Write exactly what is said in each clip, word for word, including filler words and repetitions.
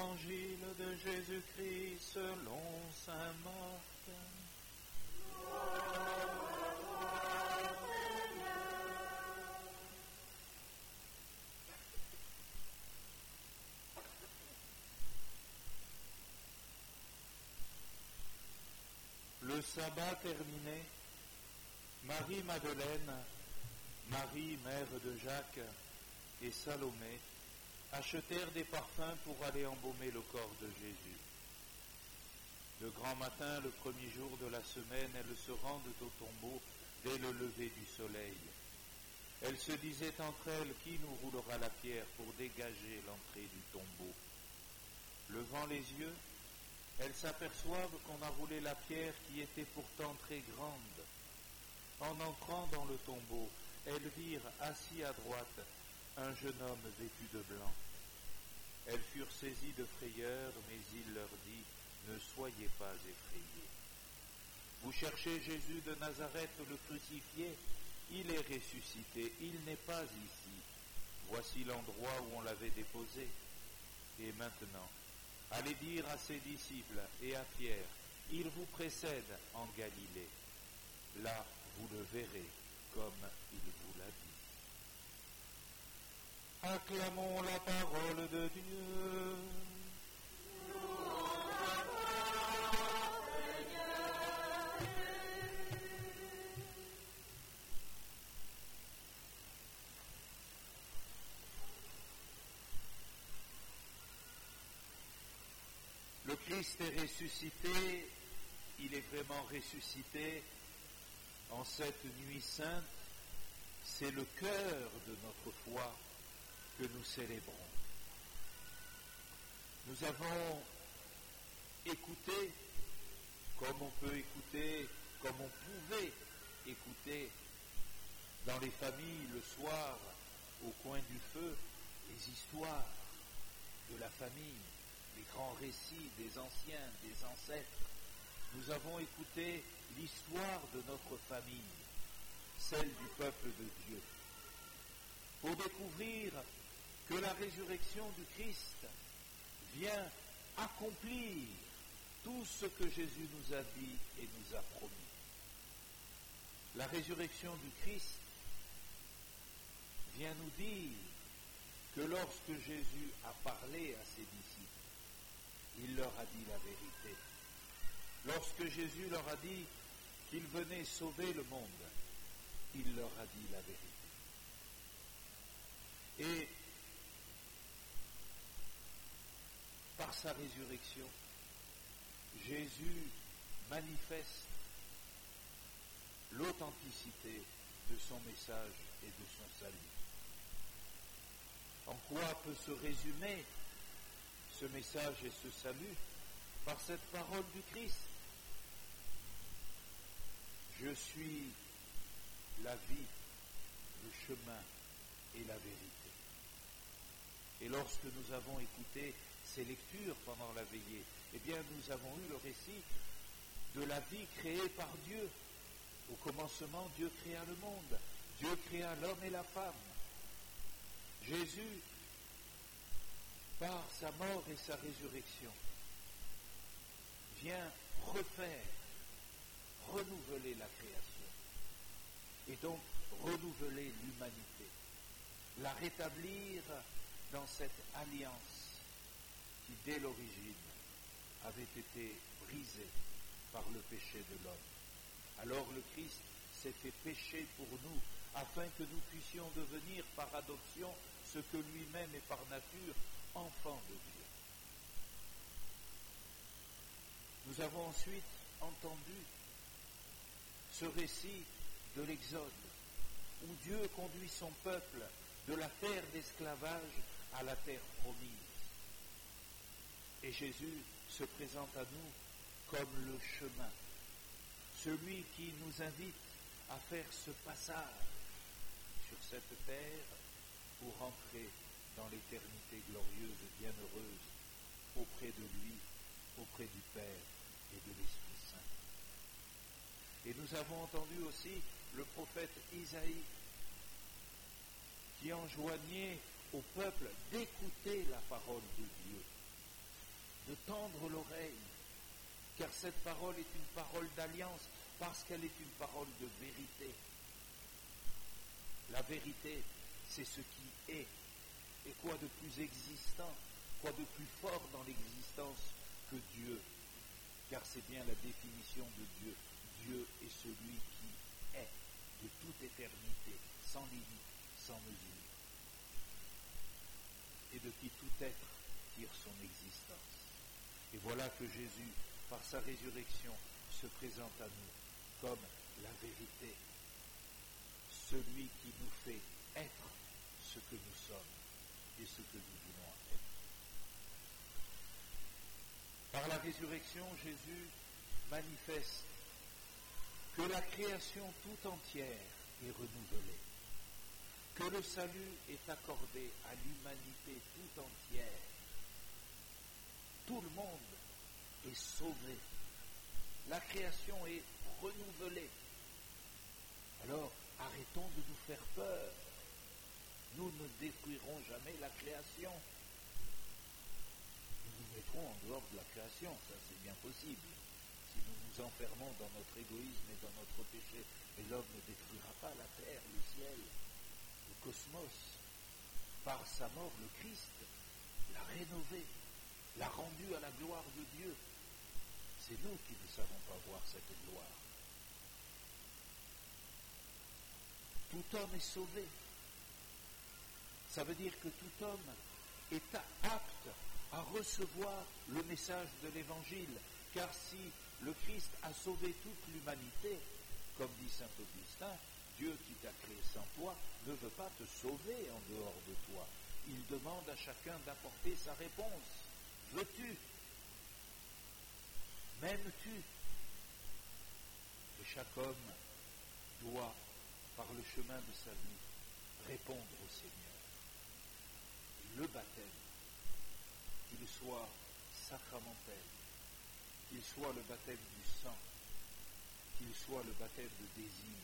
Évangile de Jésus-Christ selon saint Marc. Le sabbat terminé, Marie-Madeleine, Marie, mère de Jacques, et Salomé achetèrent des parfums pour aller embaumer le corps de Jésus. Le grand matin, le premier jour de la semaine, elles se rendent au tombeau dès le lever du soleil. Elles se disaient entre elles, qui nous roulera la pierre pour dégager l'entrée du tombeau? Levant les yeux, elles s'aperçoivent qu'on a roulé la pierre qui était pourtant très grande. En entrant dans le tombeau, elles virent assis à droite un jeune homme vêtu de blanc. Elles furent saisies de frayeur, mais il leur dit, « Ne soyez pas effrayés. Vous cherchez Jésus de Nazareth, le crucifié, il est ressuscité, il n'est pas ici. Voici l'endroit où on l'avait déposé. Et maintenant, allez dire à ses disciples et à Pierre, il vous précède en Galilée. Là, vous le verrez comme il vous l'a dit. » Acclamons la parole de Dieu. Le Christ est ressuscité, il est vraiment ressuscité en cette nuit sainte, c'est le cœur de notre foi que nous célébrons. Nous avons écouté, comme on peut écouter, comme on pouvait écouter dans les familles le soir, au coin du feu, les histoires de la famille, les grands récits des anciens, des ancêtres. Nous avons écouté l'histoire de notre famille, celle du peuple de Dieu, pour découvrir que la résurrection du Christ vient accomplir tout ce que Jésus nous a dit et nous a promis. La résurrection du Christ vient nous dire que lorsque Jésus a parlé à ses disciples, il leur a dit la vérité. Lorsque Jésus leur a dit qu'il venait sauver le monde, il leur a dit la vérité. Et par sa résurrection, Jésus manifeste l'authenticité de son message et de son salut. En quoi peut se résumer ce message et ce salut? Par cette parole du Christ. Je suis la vie, le chemin et la vérité. Et lorsque nous avons écouté ces lectures pendant la veillée, eh bien nous avons eu le récit de la vie créée par Dieu. Au commencement, Dieu créa le monde. Dieu créa l'homme et la femme. Jésus, par sa mort et sa résurrection, vient refaire, renouveler la création et donc renouveler l'humanité, la rétablir dans cette alliance qui dès l'origine avait été brisée par le péché de l'homme. Alors le Christ s'est fait péché pour nous, afin que nous puissions devenir par adoption ce que lui-même est par nature, enfant de Dieu. Nous avons ensuite entendu ce récit de l'Exode, où Dieu conduit son peuple de la terre d'esclavage à la terre promise. Et Jésus se présente à nous comme le chemin, celui qui nous invite à faire ce passage sur cette terre pour entrer dans l'éternité glorieuse et bienheureuse auprès de lui, auprès du Père et de l'Esprit Saint. Et nous avons entendu aussi le prophète Isaïe qui enjoignait au peuple d'écouter la parole de Dieu, de tendre l'oreille, car cette parole est une parole d'alliance, parce qu'elle est une parole de vérité. La vérité, c'est ce qui est. Et quoi de plus existant, quoi de plus fort dans l'existence que Dieu? Car c'est bien la définition de Dieu. Dieu est celui qui est de toute éternité, sans limite, sans mesure, et de qui tout être tire son existence. Et voilà que Jésus, par sa résurrection, se présente à nous comme la vérité, celui qui nous fait être ce que nous sommes et ce que nous voulons être. Par la résurrection, Jésus manifeste que la création tout entière est renouvelée, que le salut est accordé à l'humanité tout entière. Tout le monde est sauvé. La création est renouvelée. Alors, arrêtons de nous faire peur. Nous ne détruirons jamais la création. Nous nous mettrons en dehors de la création, ça c'est bien possible. Si nous nous enfermons dans notre égoïsme et dans notre péché, et l'homme ne détruira pas la terre, le ciel, le cosmos. Par sa mort, le Christ l'a rénové, l'a rendu à la gloire de Dieu. C'est nous qui ne savons pas voir cette gloire. Tout homme est sauvé. Ça veut dire que tout homme est apte à recevoir le message de l'Évangile. Car si le Christ a sauvé toute l'humanité, comme dit saint Augustin, Dieu qui t'a créé sans toi ne veut pas te sauver en dehors de toi. Il demande à chacun d'apporter sa réponse. Veux-tu? M'aimes-tu? Et chaque homme doit, par le chemin de sa vie, répondre au Seigneur. Et le baptême, qu'il soit sacramentel, qu'il soit le baptême du sang, qu'il soit le baptême de désir,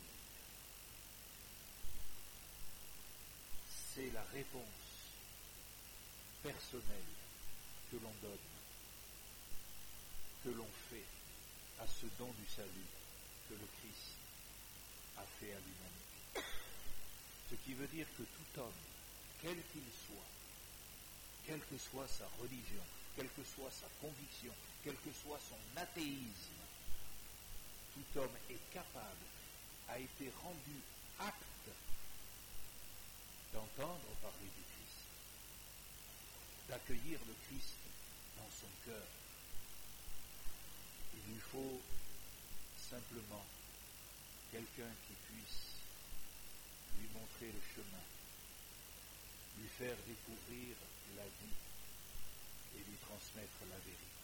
c'est la réponse personnelle que l'on donne, que l'on fait à ce don du salut que le Christ a fait à l'humanité. Ce qui veut dire que tout homme, quel qu'il soit, quelle que soit sa religion, quelle que soit sa conviction, quel que soit son athéisme, tout homme est capable, a été rendu apte d'entendre parler du Christ, d'accueillir le Christ dans son cœur. Il lui faut simplement quelqu'un qui puisse lui montrer le chemin, lui faire découvrir la vie et lui transmettre la vérité.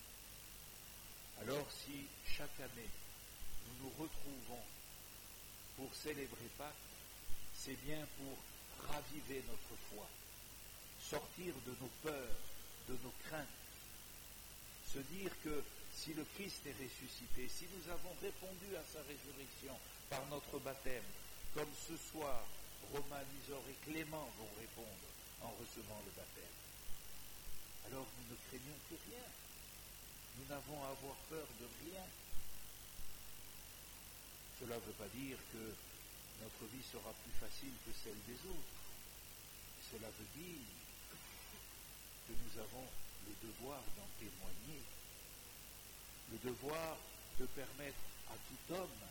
Alors si chaque année nous nous retrouvons pour célébrer Pâques, c'est bien pour raviver notre foi, sortir de nos peurs, de nos craintes, se dire que si le Christ est ressuscité, si nous avons répondu à sa résurrection par notre baptême, comme ce soir, Romain, Lisor et Clément vont répondre en recevant le baptême, alors nous ne craignons plus rien. Nous n'avons à avoir peur de rien. Cela ne veut pas dire que notre vie sera plus facile que celle des autres. Cela veut dire que nous avons le devoir d'en témoigner, le devoir de permettre à tout homme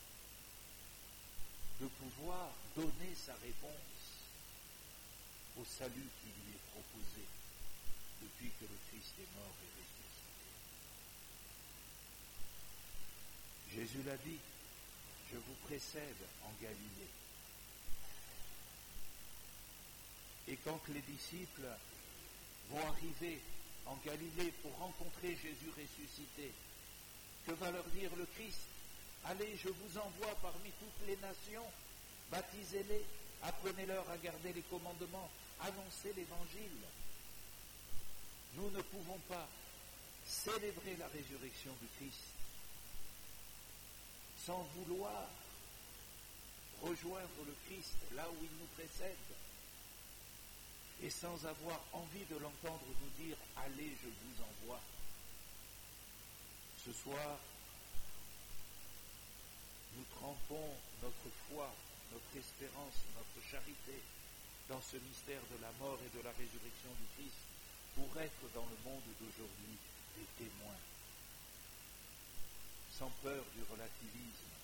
de pouvoir donner sa réponse au salut qui lui est proposé depuis que le Christ est mort et ressuscité. Jésus l'a dit, je vous précède en Galilée. Et quand les disciples vont arriver en Galilée pour rencontrer Jésus ressuscité, que va leur dire le Christ? Allez, je vous envoie parmi toutes les nations, baptisez-les, apprenez-leur à garder les commandements, annoncez l'Évangile. Nous ne pouvons pas célébrer la résurrection du Christ sans vouloir rejoindre le Christ là où il nous précède. et sans avoir envie de l'entendre nous dire « Allez, je vous envoie ». Ce soir, nous trempons notre foi, notre espérance, notre charité dans ce mystère de la mort et de la résurrection du Christ pour être dans le monde d'aujourd'hui des témoins, sans peur du relativisme,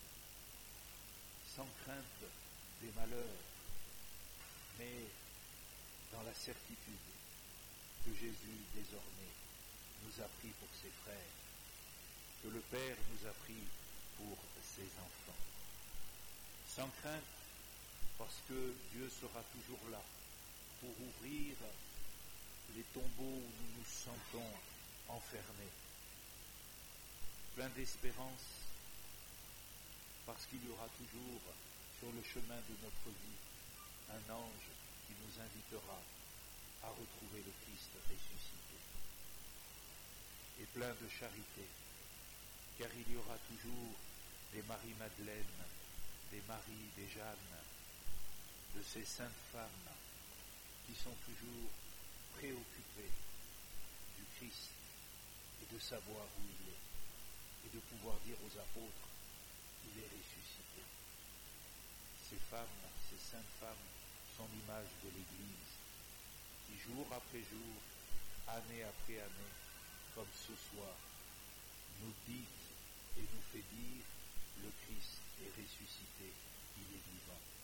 sans crainte des malheurs, mais dans la certitude que Jésus désormais nous a pris pour ses frères, que le Père nous a pris pour ses enfants. Sans crainte, parce que Dieu sera toujours là pour ouvrir les tombeaux où nous nous sentons enfermés. Plein d'espérance, parce qu'il y aura toujours sur le chemin de notre vie un ange qui nous invitera à retrouver le Christ ressuscité. Et plein de charité, car il y aura toujours des Marie-Madeleine, des Marie, des Jeanne, de ces saintes femmes qui sont toujours préoccupées du Christ et de savoir où il est, et de pouvoir dire aux apôtres qu'il est ressuscité. Ces femmes, ces saintes femmes, sont l'image de l'Église, qui jour après jour, année après année, comme ce soir, nous dit et nous fait dire le Christ est ressuscité, il est vivant.